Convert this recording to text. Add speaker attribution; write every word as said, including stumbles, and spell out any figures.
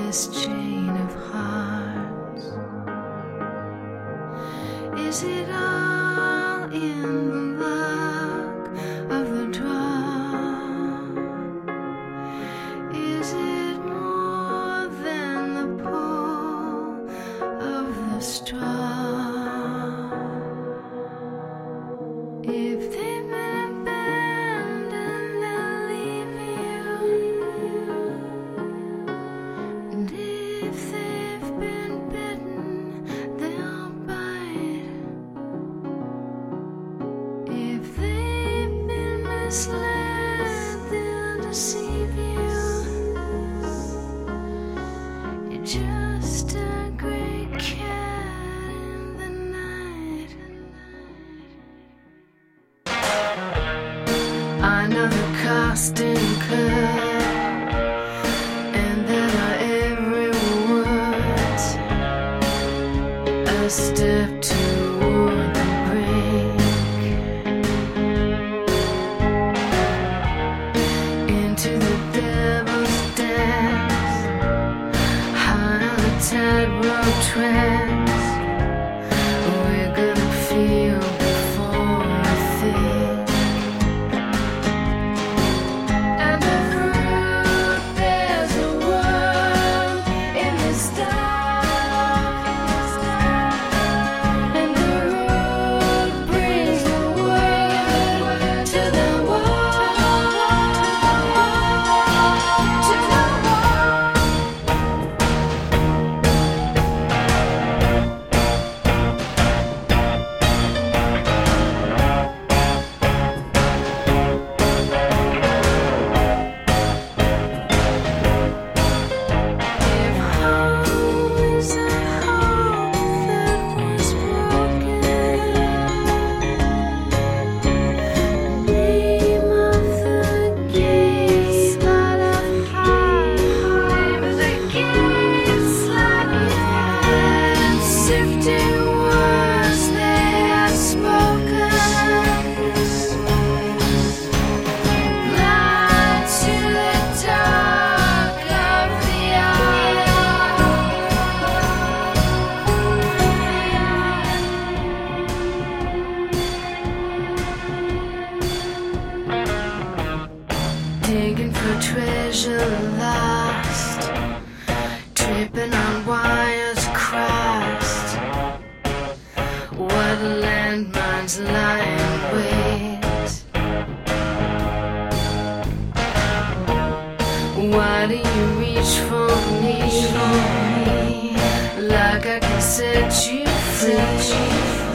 Speaker 1: this chain of hearts? Is it all in the luck of the draw? Is it more than the pull of the straw? If they've been abandoned, they'll leave you. And if they've been bitten, they'll bite. If they've been misled, they'll deceive you. You're just a great cat in the night. I know the cost incurred, and there are every word a step toward the brink, into the devil's dance, high on the tightrope trance. We're gonna feel before we think. And the fruit bears a worm in the stalk, and the root brings the word to the wall, to the wall. If home is a hope that was broken, name of the gate, slide of high, name of the gate, slide of high, and sifting words they have spoken, blind to the dark of the eye. Digging for treasure lost, tripping on wires crossed. What landmines lie in wait? Why do you reach for me, like I can set you free?